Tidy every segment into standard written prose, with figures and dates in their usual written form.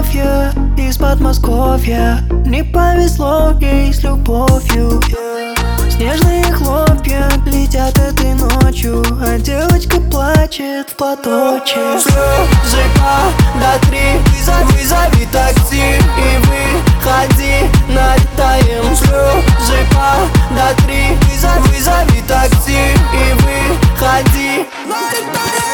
Софья из Подмосковья. Не повезло ей с любовью. Снежные хлопья летят этой ночью, а девочка плачет в платочек. Слезы до 3, вызови такси и выходи, налетаем. Слезы до 3, вызови такси и выходи, налетаем.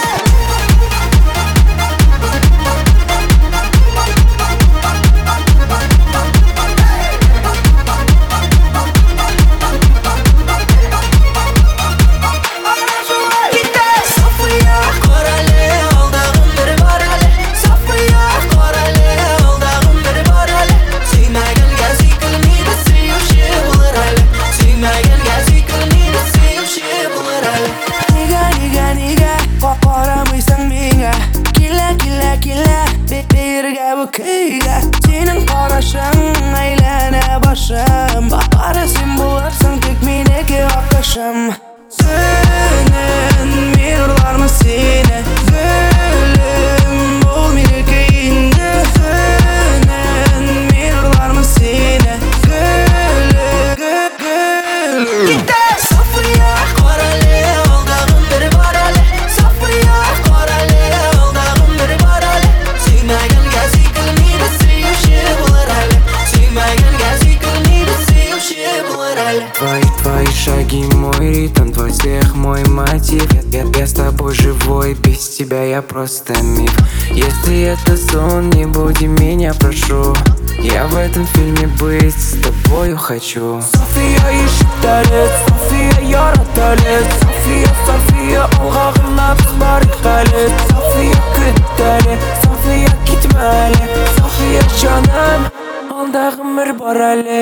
Senin qarashing aylana boshim, Qara sen bo'larsan tek meniki oqashim. Senin men urlarman seni, Gülüm ol meniki endi. Senin men urlarman seni, Gülüm. Sofiya qorali oldag'im bir borali, Sofiya qorali oldag'im bir borali. Sevmaganga sikilmaydi sevishib bo'larali, Sevmaganga sikilmaydi sevishib bo'larali. Твои шаги, мой ритм, твой смех, мой мотив. Я с тобой живой, без тебя я просто миф. Если это сон, не буди меня, прошу. Я в этом фильме быть с тобою хочу. София ишек талет, София яраталет, София алға қырнап барик қалет. София күттәле, София кетмәле, София жаным, алдағым бір бар әле.